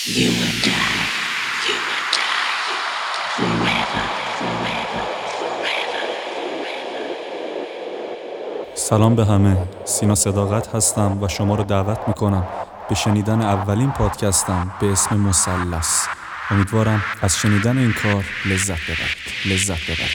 سلام به همه، سینا صداقت هستم و شما رو دعوت میکنم به شنیدن اولین پادکستم به اسم مثلث. امیدوارم از شنیدن این کار لذت ببرید.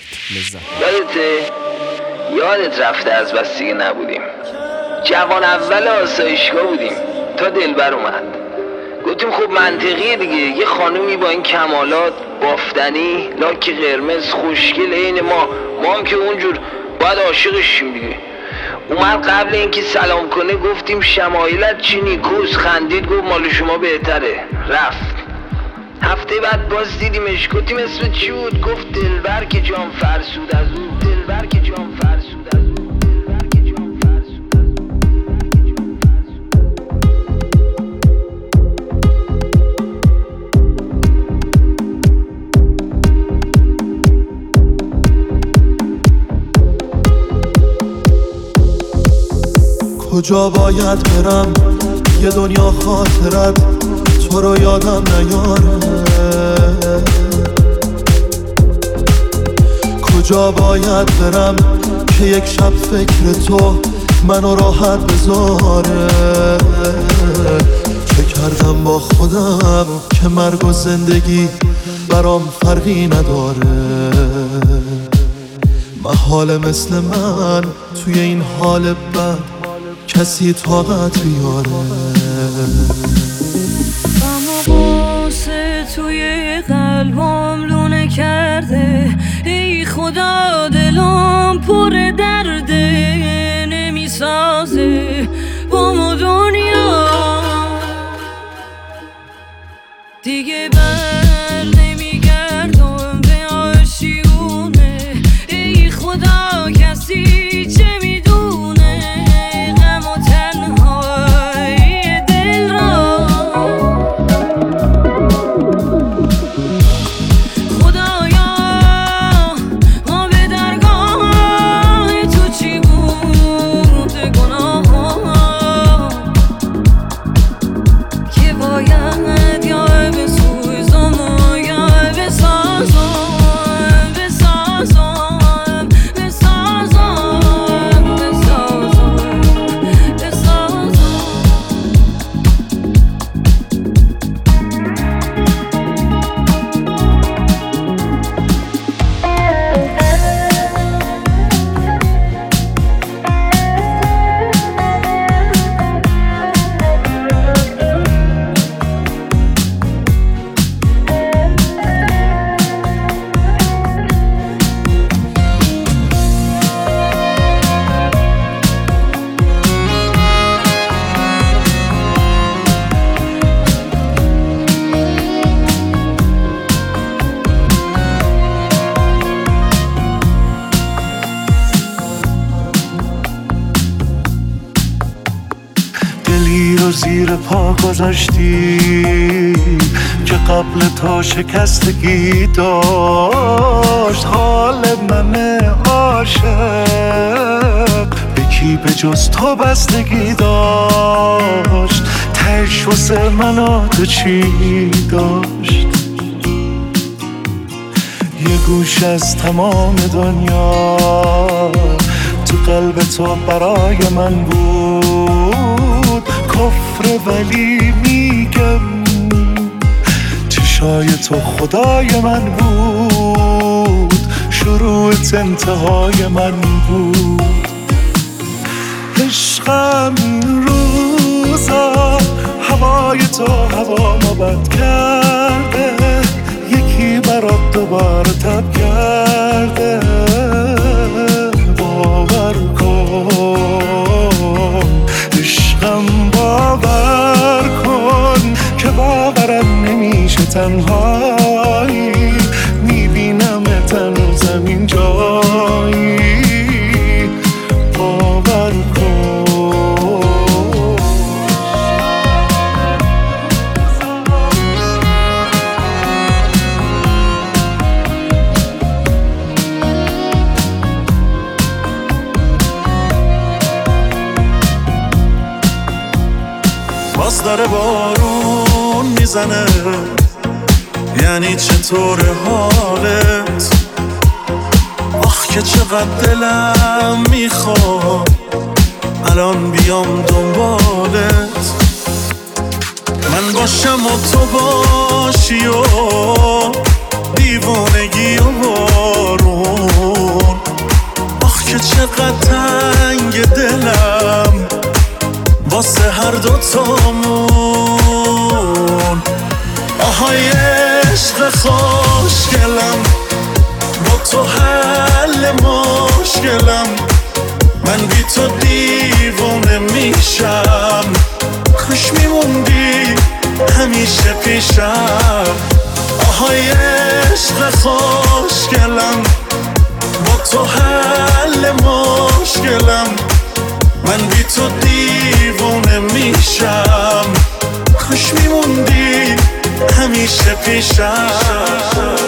یادت رفته از بس دیگه نبودیم. جوان اول آسایشگاه بودیم تا دلبر اومد. گفتیم خب منطقیه دیگه، یه خانومی با این کمالات، بافتنی، لاک قرمز، خوشگل عین ما هم که اونجور باید عاشقش شیم دیگه. اومد قبل اینکه سلام کنه گفتیم شمایلت چی نیکوس، خندید گفت مال شما بهتره، رفت. هفته بعد باز دیدیمش، گفتیم اسمت چی بود؟ گفت دلبر که جام فرسود از او. کجا باید برم یه دنیا خاطرت تو رو یادم نیاره؟ کجا باید برم که یک شب فکر تو منو راحت بذاره؟ چه کردم با خودم که مرگ و زندگی برام فرقی نداره؟ محاله مثل من توی این حال بد کسی طاقت بیاره. اما قصه توی قلبم لونه کرده، ای خدا دلم پر درده، نمیسازه با ما دنیا دیگه، بر نمیگردم به آشیونه. ای خدا کسی چه میدونه زیر پا گذاشتی که قبل تا شکستگی داشت. حال من عاشق به کی به جز تو بستگی داشت؟ تهش واسه من تو چی داشت؟ یه گوش از تمام دنیا تو قلب تو برای من بود. کفر ولی میگم چشای تو خدای من بود، شروعت انتهای من بود. عشقم این روزا هوای تو هوامو بد کرده، یکی برات دوباره تب کرده. باور کن عشقم، باور کن که باورم نمیشه تنهایی، میبینم تنوزم این جایی. باور کن باز داره بارون میزنه، یعنی چطور حالت؟ آخ که چقدر دلم میخواد الان بیام دنبالت، من باشم و تو باشی و دیوانگی و بارون. آخ که چقدر تنگ دلم واسه هر دوتامون. آهای عشق خوشگلم، با تو حل مشکلم، من بی تو دیوانه میشم، خوش میموندی همیشه پیشم. آهای عشق خوشگلم، با تو حل مشکلم، من بی تو دیوانه میشم، خوش میموندی همیشه پیشم.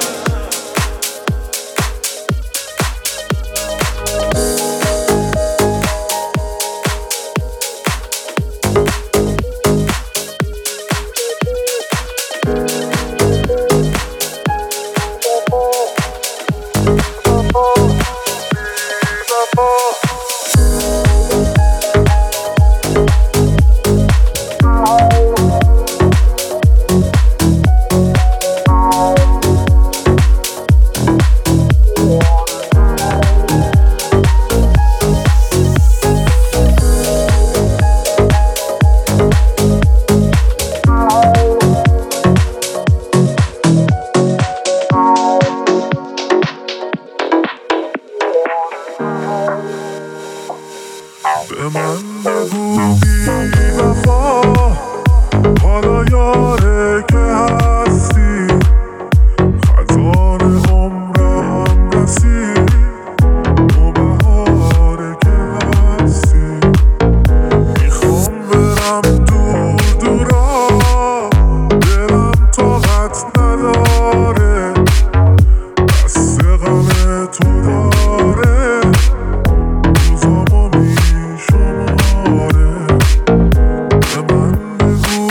به من بگو بی وفا، حالا یاره که هستی، خزان عمرم رسید، نوبهاره که هستی. میخوام برم دور دورا، دلم طاقت نداره، دست غم تو داره، روزامو میشماره. به من بگو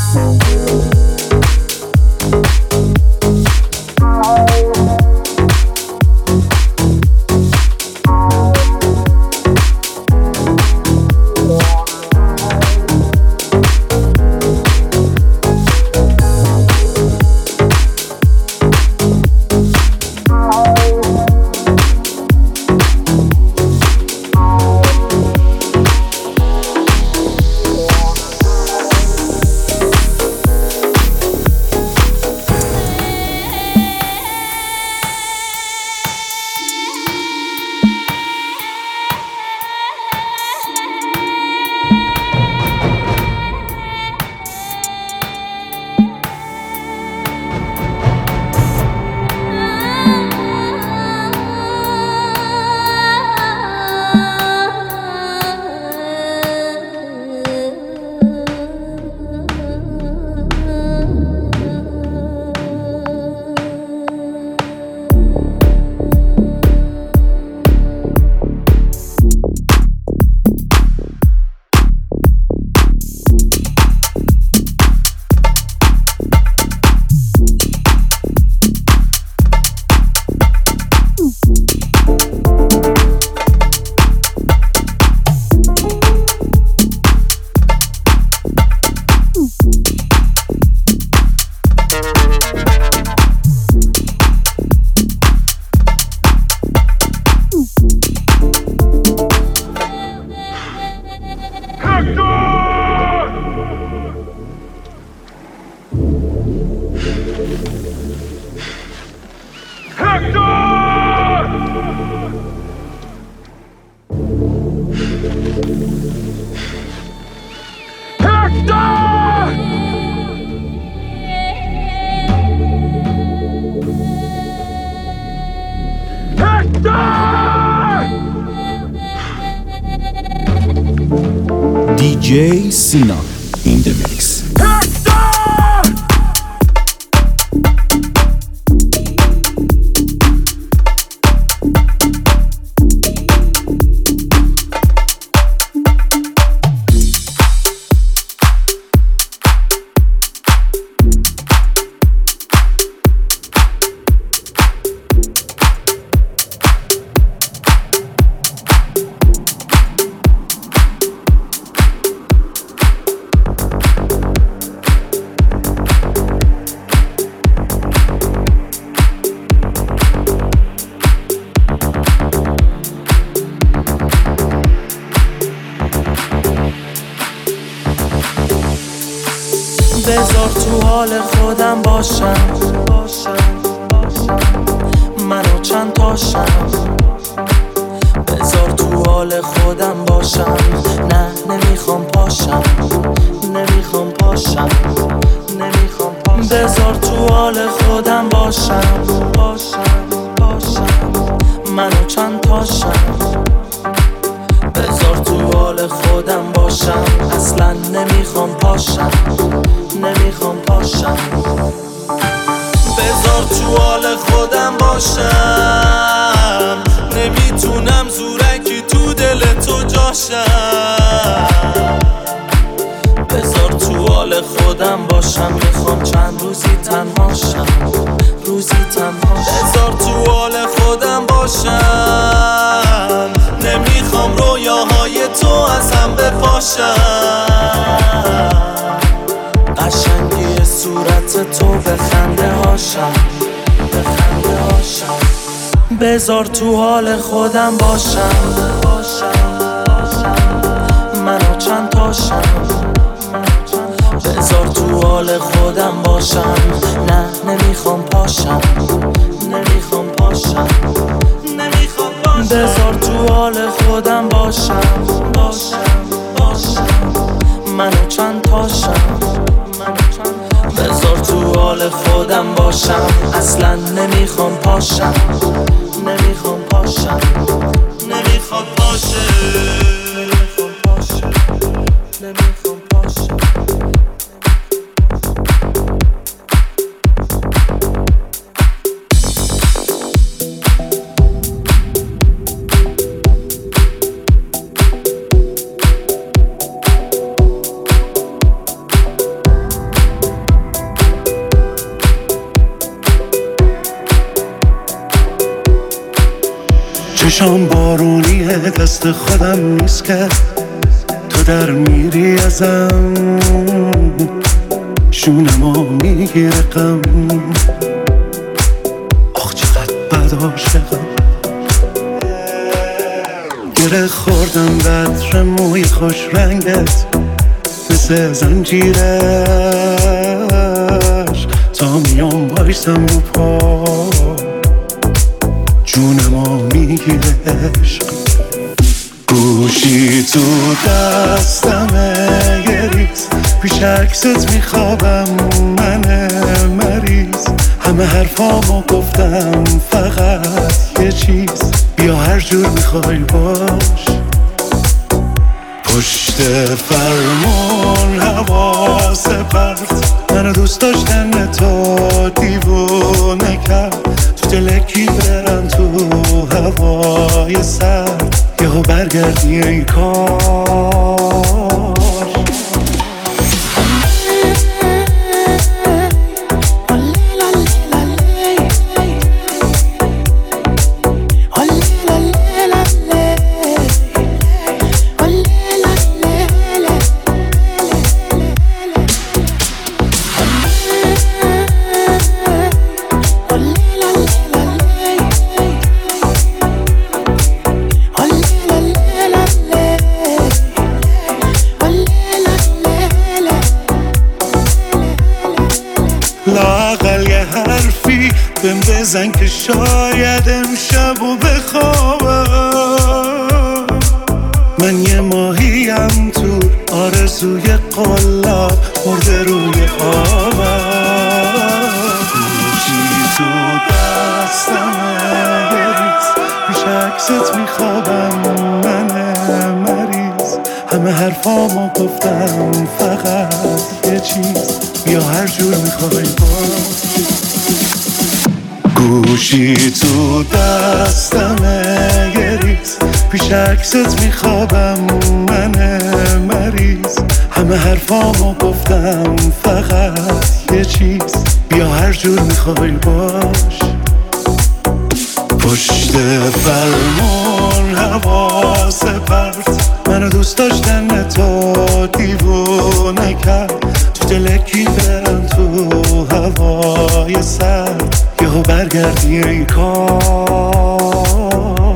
DJ Sina in the mix. بذار تو حال خودم باشم، منو چند تاشم. بذار تو حال خودم باشم، نه نمیخوام پاشم، نمیخوام پاشم، نمیخوام پاشم. بذار تو حال خودم باشم، منو چند تاشم. بذار تو حال خودم باشم، اصلا نمیخوام پاشم، نمیخوام پاشم. بذار تو حال خودم باشم، نمیتونم زورکی تو دل تو جاشم. بذار تو حال خودم باشم، میخوام چند روزی تنهاشم، روزی تنهاشم. بذار تو حال خودم باشم، نمیخوام رویاهای تو از هم بپاشم. قشنگی صورت تو به خنده هاشم، به خنده هاشم. بذار تو حال خودم باشم، منو چند تاشم. بذار تو حال خودم باشم، نه نمیخوام پاشم، نمیخوام پاشم، نمیخوام پاشم. بذار تو حال خودم باشم، منو چند تاشم. بذار تو حال خودم باشم، اصلا نمیخوام پاشم، نمیخوام پاشم، نمیخوام پاشم، نمیخوام پاشم، نمیخوام پاشم. چشام بارونیه، دست خودم نیست که تو در میری ازم، شونمو میگیره غم. آخ چقدر بد عاشقم، گره خوردم بطر موی خوش رنگت مثل زنجیرش، تا میام بایستم رو پا جونمو میگیره عشق. گوشی تو دستمه یه ریز، پیش عکست میخوابم من مریض. همه حرفامو گفتم فقط یه چیز، بیا هر جور میخوای باش. پشت فرمون حواس پرت، منو دوست داشتن تو دیوونه کرد. تو دلکی برن تو هوای سرد، یهو برگردی ای کار. لااقل یه حرفی بهم بزن که شاید امشبو بخوابم. من یه ماهیم تو آرزوی قلاب مرده روی آبم. گوشی تو دستمه یه ریز، پیش عکست میخوابم من مریض. همه حرفامو گفتم فقط یه چیز، بیا هر جور میخوای باشی. گوشی تو دستمه یه ریز، پیش عکست میخوابم من مریض. همه حرفامو گفتم فقط یه چیز، بیا هر جور میخوای باش. پشت فرمون حواس پرت، منو دوست داشتن تو دیوونه کرد. تو دلکی برن تو هوای سرد، یهو برگردی ای کار.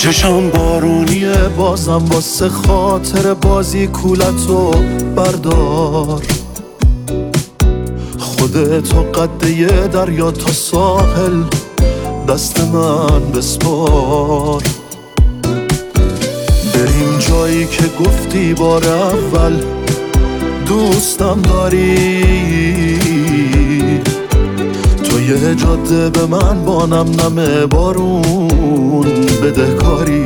چشام بارونیه بازم واسه خاطر بازی کولتو بردار خودتو قده دریا تا ساحل دست من بسپار بریم جایی که گفتی بار اول دوستم داری تو یه جاده به من با نم بارون بدهکاری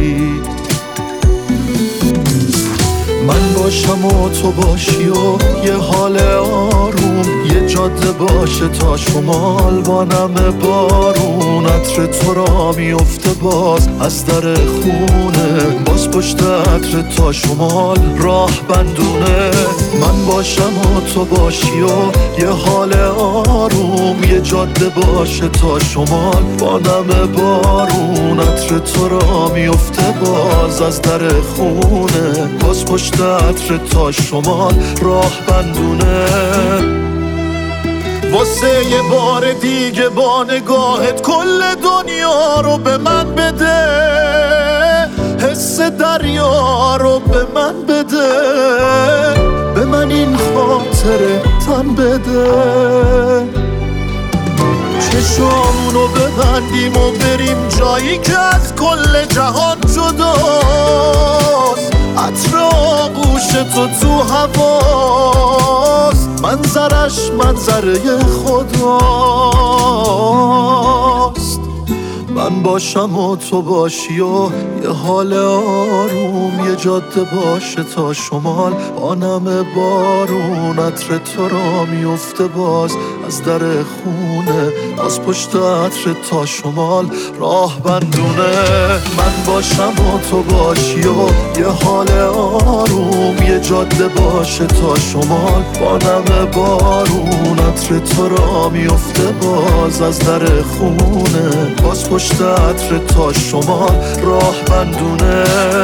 من باشم و تو باشی و یه حال آروم یه جاده باشه تا شمال با نم بارون عطر تو را میفته باز از در خونه باز پشت عطر تا شمال راه بندونه من باشم و تو باشی و یه حال آروم یه جاده باشه تا شمال با نم بارون عطر تو را میفته باز از در خونه باز پشت عطر تا شمال راه بندونه واسه یه بار دیگه با نگاهت کل دنیا رو به من بده حس دریا رو به من بده به من این خاطره تن بده چشامونو ببندیم و بریم جایی که از کل جهان جداست عطر آغوش تو هواست منظرش منظره خداست من باشم و تو باشی و یه حال آروم یه جاده باشه تا شمال با نم بارون عطر تو را میفته باز از در خونه باز پشت عطر تا شمال راه بندونه من باشم و تو باشی و یه حال آروم یه جاده باشه تا شمال با نم بارون عطر تو را میفته باز از در خونه باز پشت عطر تا شمال راه بندونه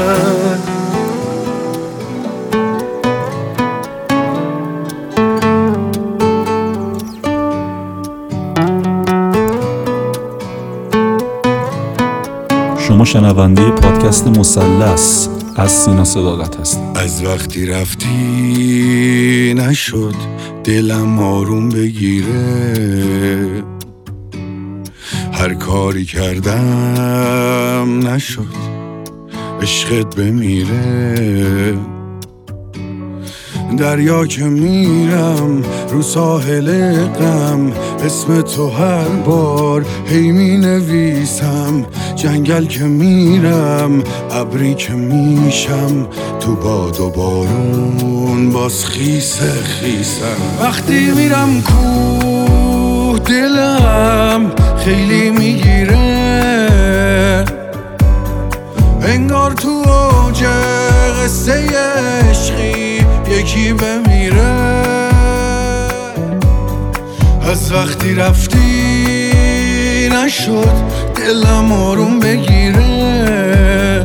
شما شنونده پادکست مثلث از سینا صداقت هستید. از وقتی رفتی نشد دلم آروم بگیره هر کاری کردم نشد عشقت بمیره دریا که میرم رو ساحل غم اسم تو هر بار هی می نویسم جنگل که میرم ابری که میشم تو باد و بارون باز خیسه خیسم وقتی میرم کوه دلم خیلی میگیره انگار تو اوج قصه عشقی یکی بمیره از وقتی رفتی نشد دلم آروم بگیره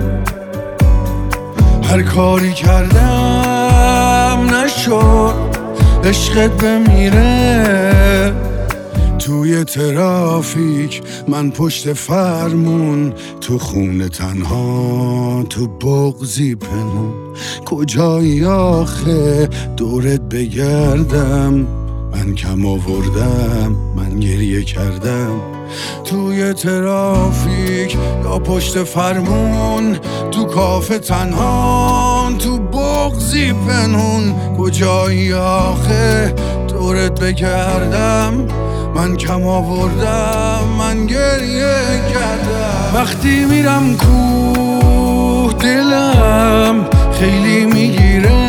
هر کاری کردم نشد عشقت بمیره توی ترافیک من پشت فرمون تو خونه تنها تو بغضی پنهون کجایی آخه دورت بگردم من کم آوردم من گریه کردم توی ترافیک یا پشت فرمون تو کافه تنها تو بغضی پنهون کجایی آخه دورت بگردم من کم آوردم من گریه کردم وقتی میرم کوه دلم خیلی میگیره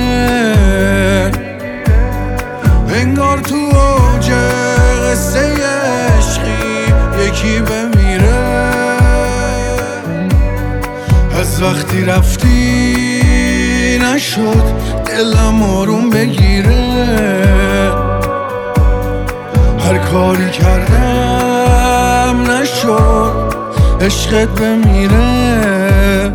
انگار تو اوج قصه عشقی یکی بمیره از وقتی رفتی نشد دلم آروم بگیره هر کاری کردم نشد عشقت بمیره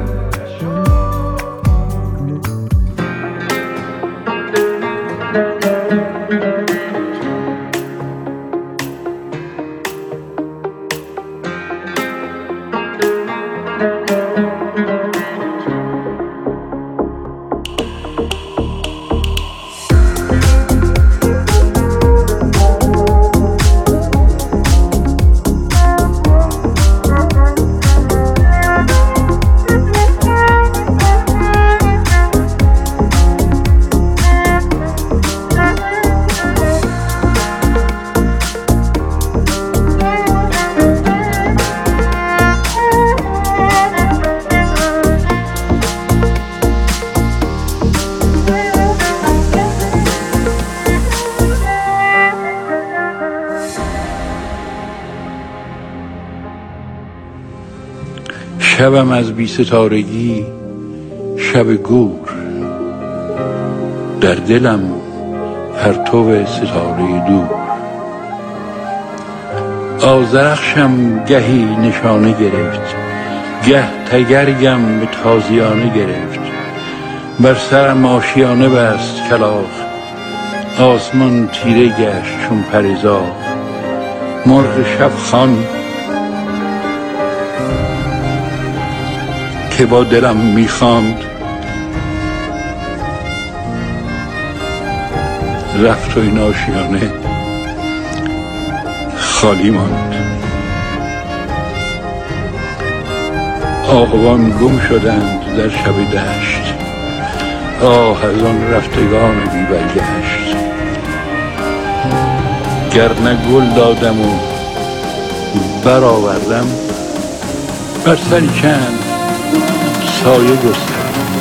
شبم از بی ستارگی شب گور، در دلم پرتو ستاره دور. آذرخشم گهی نشانه گرفت، گه تگرگم به تازیانه گرفت. بر سرم آشیانه بست کلاغ، آسمان تیره گشت چون پرزاغ. مرغ شب خوان که با دلم میخواند، رفت و این آشیانه خالی ماند. آهوان گم شدند در شب دشت، آه از آن رفتگان بی برگشت. گر نه گل دادم و برآوردم، بر سری چند سایه گستردم.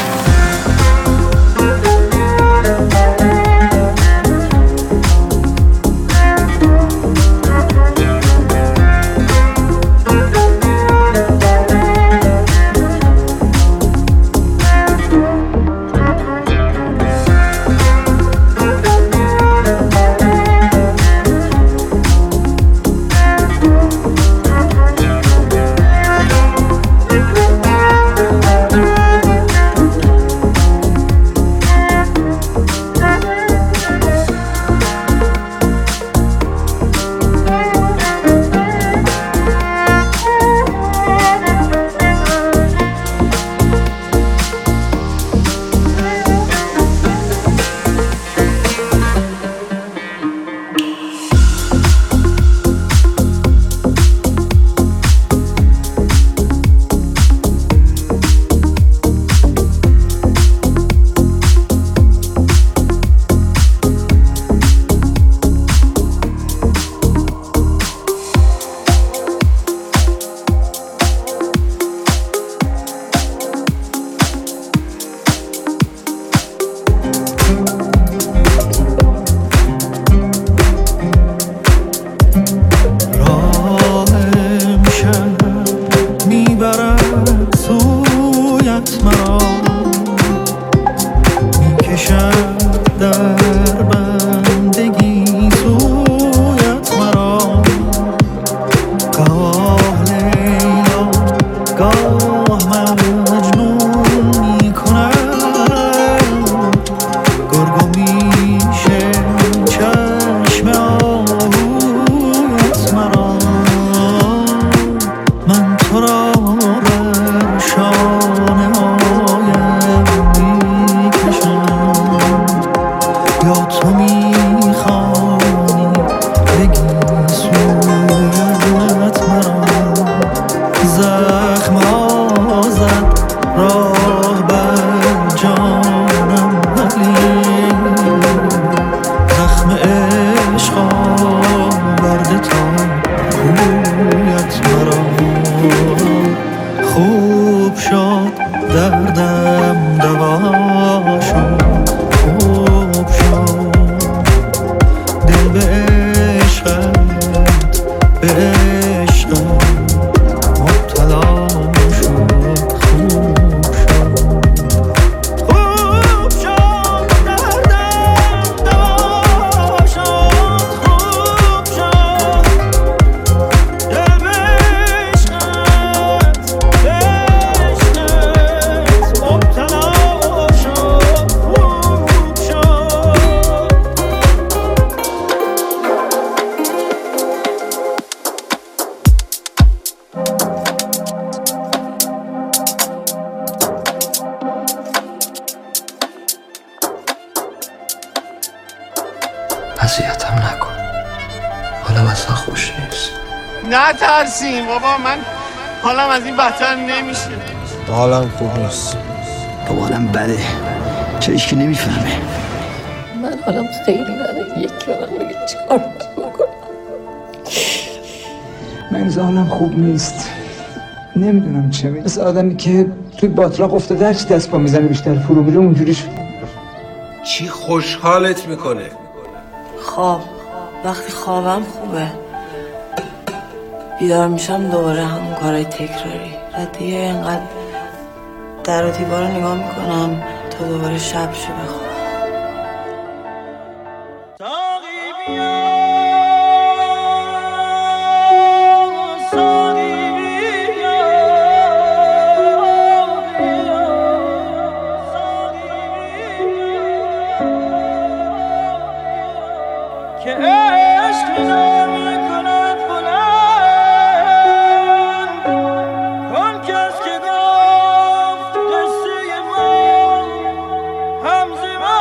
اذیتم نکن، حالم اصلا خوش نیست. نه ترسیم بابا، من حالم از این بدتر نمیشه. حالم خوب نیست بابا، حالم بده، چه هیچ که نمیفهمه. من حالم خیلی بده، یکی به من بگه چیکار بکنم. من حالم خوب نیست، نمیدونم چه مثل آدمی که توی باطلاق افتاده هرچی دست پا میزنه بیشتر فرو میره اونجوری شد. چی خوشحالت میکنه؟ خواب، وقتی خوابم خوبه بیدار میشم دوباره همون کارهای تکراری. و دیگه اینقدر در و دیوار رو نگاه میکنم تا دوباره شب شه بخوام. که عشق نمی‌کند بلند آن کس که گفت قصه ما همزه ما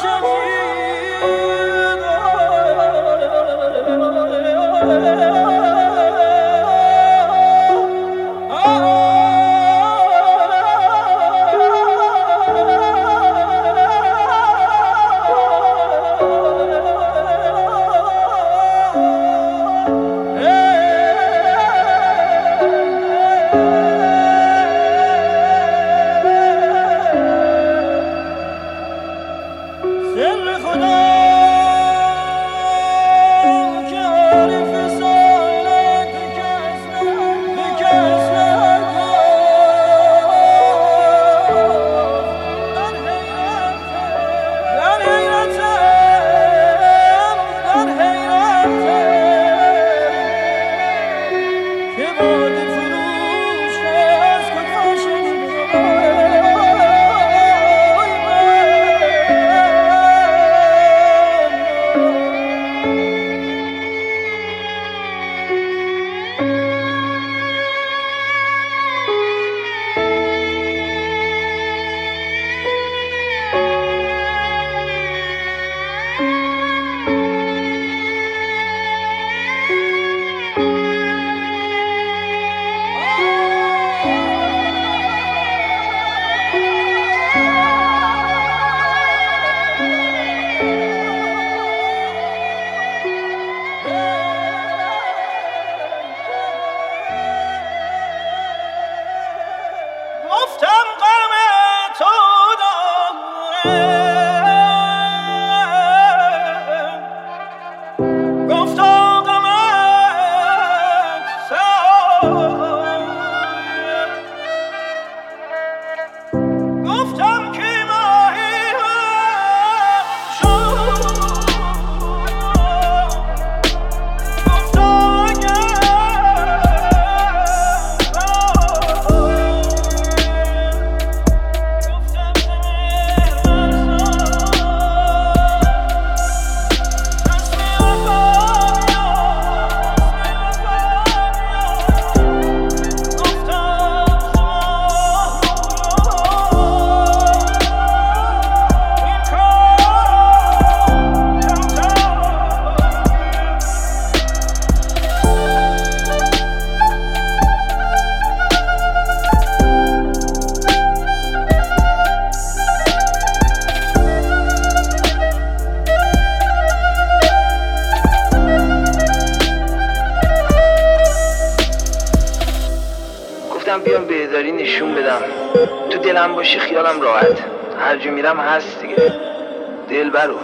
بیام بهداری نشون بدم تو دلم باشی خیالم راحت، هر جا میرم هست دیگه. دلبرو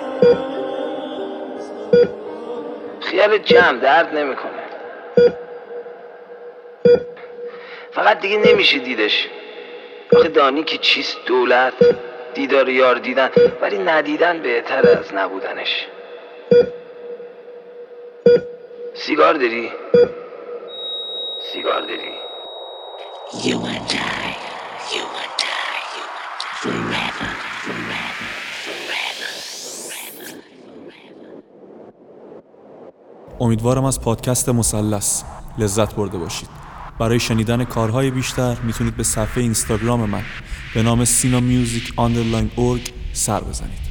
خیال جمع درد نمیکنه، فقط دیگه نمیشه دیدش. آخه دانی که چیست دولت، دیدار یار دیدن، ولی ندیدن بهتر از نبودنش. سیگار داری؟ سیگار داری؟ You and I, you and I, forever, forever, forever, forever. امیدوارم از پادکست مثلث لذت برده باشید. برای شنیدن کارهای بیشتر میتونید به صفحه اینستاگرام من به نام sinamusic_org سر بزنید.